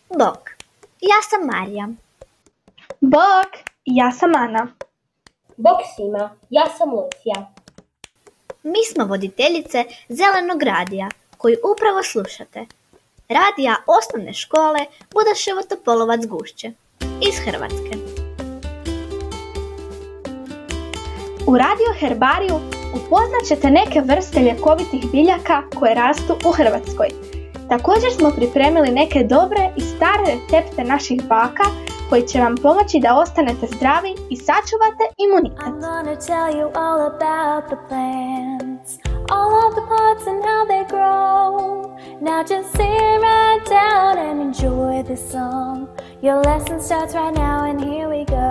Bok, ja sam Marija. Bok, ja sam Ana. Bok svima, ja sam Lucija. Mi smo voditeljice Zelenog radija, koji upravo slušate. Radija osnovne škole Budaševo Topolovac Gušće iz Hrvatske. U Radio Herbariju upoznat ćete neke vrste ljekovitih biljaka koje rastu u Hrvatskoj. Također smo pripremili neke dobre i stare recepte naših baka koji će vam pomoći da ostanete zdravi i sačuvate imunitet. I'm gonna tell you all about the plants, all of the pots and how they grow. Now just sit right down and enjoy the song. Your lesson starts right now and here we go.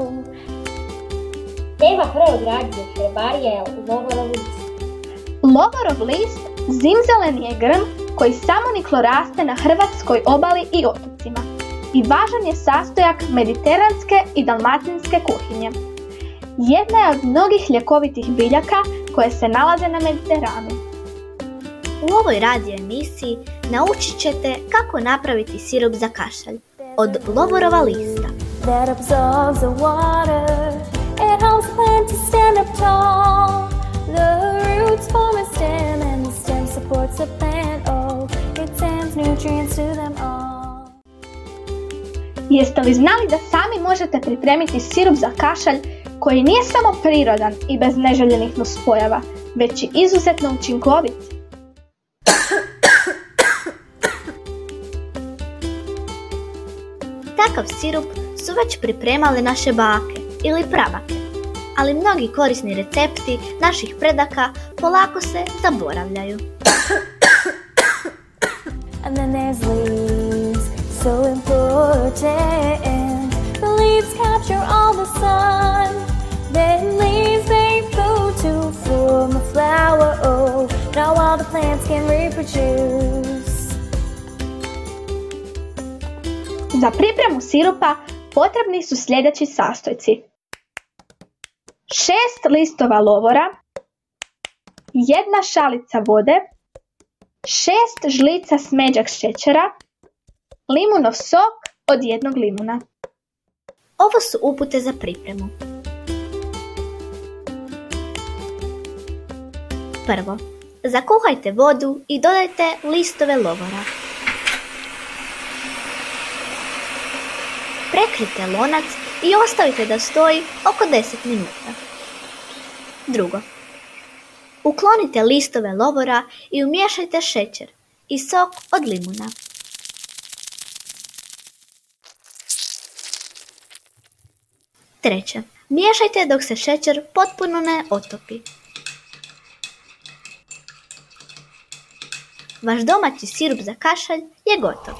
Tema prvog radija Herbarija je lovorov list. Lovorov list zimzeleni je grm koji samoniklo raste na hrvatskoj obali i otocima i važan je sastojak mediteranske i dalmatinske kuhinje. Jedna je od mnogih ljekovitih biljaka koje se nalaze na Mediteranu. U ovoj radio emisiji naučit ćete kako napraviti sirup za kašalj od lovorova lista. That absorbs the water, it helps the plant to stand up tall. The roots form a stem and the stem supports the plant. Oh, it sends nutrients to them all. Jeste li znali da sami možete pripremiti sirup za kašalj koji nije samo prirodan i bez neželjenih nuspojava, već i izuzetno učinkovit? Takav sirup su već pripremale naše bake ili prabake, ali mnogi korisni recepti naših predaka polako se zaboravljaju. And then there's leaves, so important. The leaves capture all the sun. Then leaves make food to form a flower. Oh, now all the plants can reproduce. Za pripremu sirupa potrebni su sljedeći sastojci: 6 listova lovora, 1 šalica vode, 6 žlica smeđeg šećera, limunov sok od 1 limuna. Ovo su upute za pripremu. Prvo, zakuhajte vodu i dodajte listove lovora. Prekrijte lonac i ostavite da stoji oko 10 minuta. Drugo, uklonite listove lovora i umiješajte šećer i sok od limuna. Treće, miješajte dok se šećer potpuno ne otopi. Vaš domaći sirup za kašalj je gotov.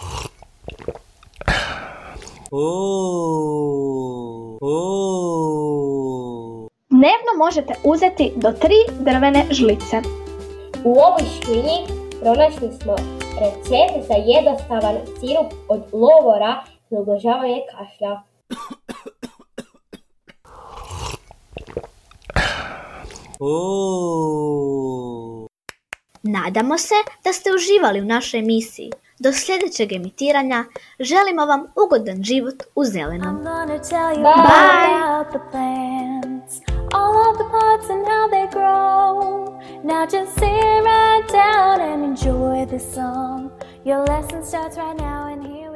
Dnevno možete uzeti do 3 drvene žlice. U ovoj škrinji pronašli smo recept za jednostavan sirup od lovora za ublažavanje kašlja. Nadamo se da ste uživali u našoj emisiji. Do sljedećeg emitiranja želimo vam ugodan život u zelenom. I'm gonna tell you Bye. all about the plants, all of the pots and how they grow. Now just sit right down and enjoy the song. Your lesson starts right now and here